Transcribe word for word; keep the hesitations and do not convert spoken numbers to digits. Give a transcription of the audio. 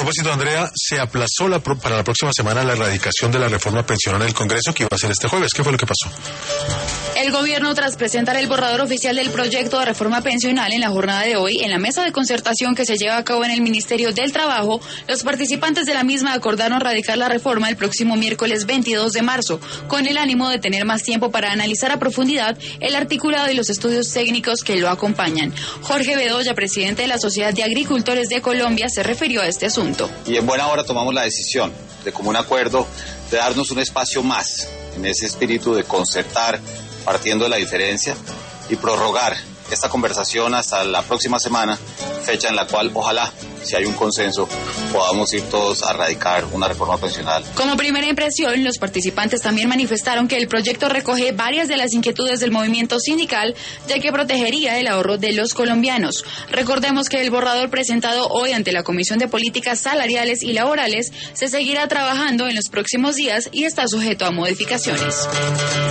propósito, Andrea, se aplazó la pro- para la próxima semana la erradicación de la reforma pensional en el Congreso, que iba a ser este jueves. ¿Qué fue lo que pasó? El gobierno, tras presentar el borrador oficial del proyecto de reforma pensional en la jornada de hoy, en la mesa de concertación que se lleva a cabo en el Ministerio del Trabajo, los participantes de la misma acordaron radicar la reforma el próximo miércoles veintidós de marzo, con el ánimo de tener más tiempo para analizar a profundidad el articulado y los estudios técnicos que lo acompañan. Jorge Bedoya, presidente de la Sociedad de Agricultores de Colombia, se refirió a este asunto. Y en buena hora tomamos la decisión de común acuerdo de darnos un espacio más en ese espíritu de concertar, partiendo de la diferencia, y prorrogar esta conversación hasta la próxima semana, fecha en la cual ojalá, si hay un consenso, podamos ir todos a radicar una reforma pensional. Como primera impresión, los participantes también manifestaron que el proyecto recoge varias de las inquietudes del movimiento sindical, ya que protegería el ahorro de los colombianos. Recordemos que el borrador presentado hoy ante la Comisión de Políticas Salariales y Laborales se seguirá trabajando en los próximos días y está sujeto a modificaciones.